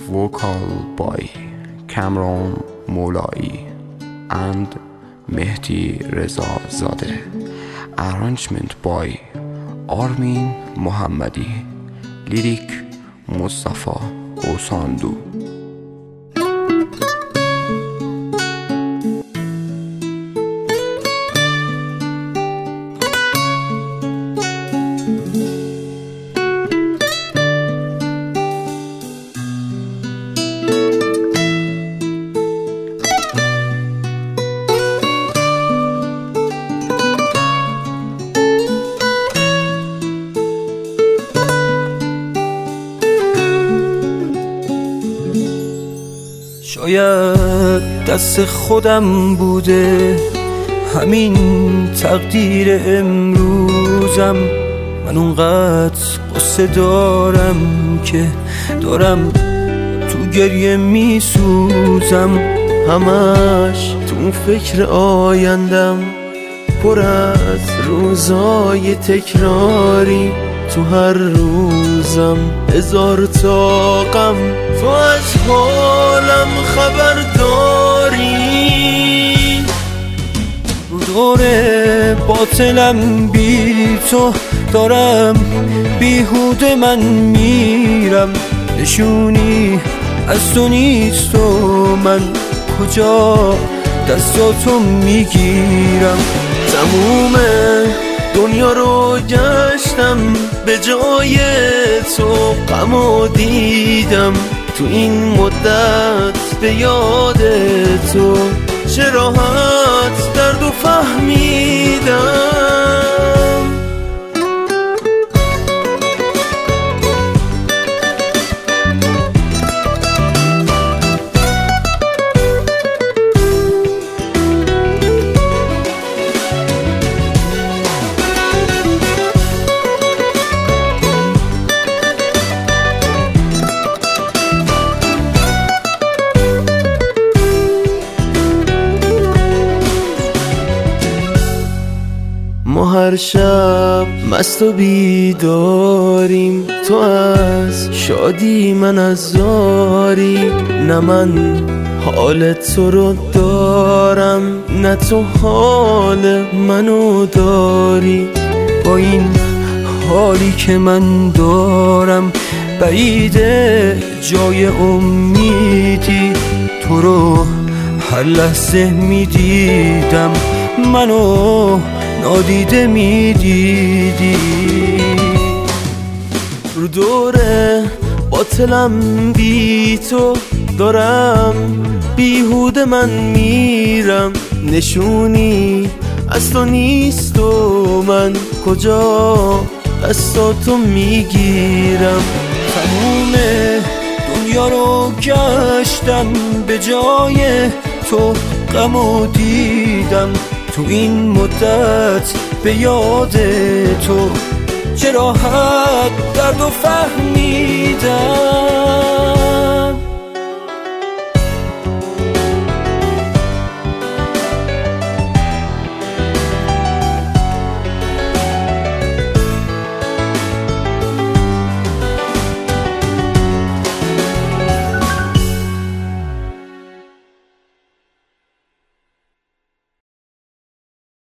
vocal by Kamran Moulai and Mehdi Reza Zadeh. Arrangement by Armin Mohammadi. Lyric Mustafa Osandu. شاید دست خودم بوده همین تقدیر امروزم. من اونقدر قصه دارم که دارم تو گریه میسوزم. همش تو اون فکر آیندم، پر از روزای تکراری. تو هر روزم هزار تا غم، تو از حالم خبر داری. رو دور باطلم بی تو دارم بیهوده من میرم. نشونی از تو نیست و من کجا دستاتو میگیرم. تموم دنیا رو گشتم، به جای تو غمو دیدم. تو این مدت به یاد تو چه راحت درد و فهمیدم. ما هر شب مست و بیداریم، تو از شادی من از زاری. نه من حال تو رو دارم، نه تو حال منو داری. با این حالی که من دارم بعیده جای امیدی. تو رو هر لحظه میدیدم، منو نادیده میدیدی. رو دوره باطلم بی تو دارم بیهوده من میرم. نشونی از تو نیست و من کجا دستاتو میگیرم. تموم دنیا رو گشتم، به جای تو غمو دیدم. تو این مدت به یاد تو چه راحت درد و فهمیدم.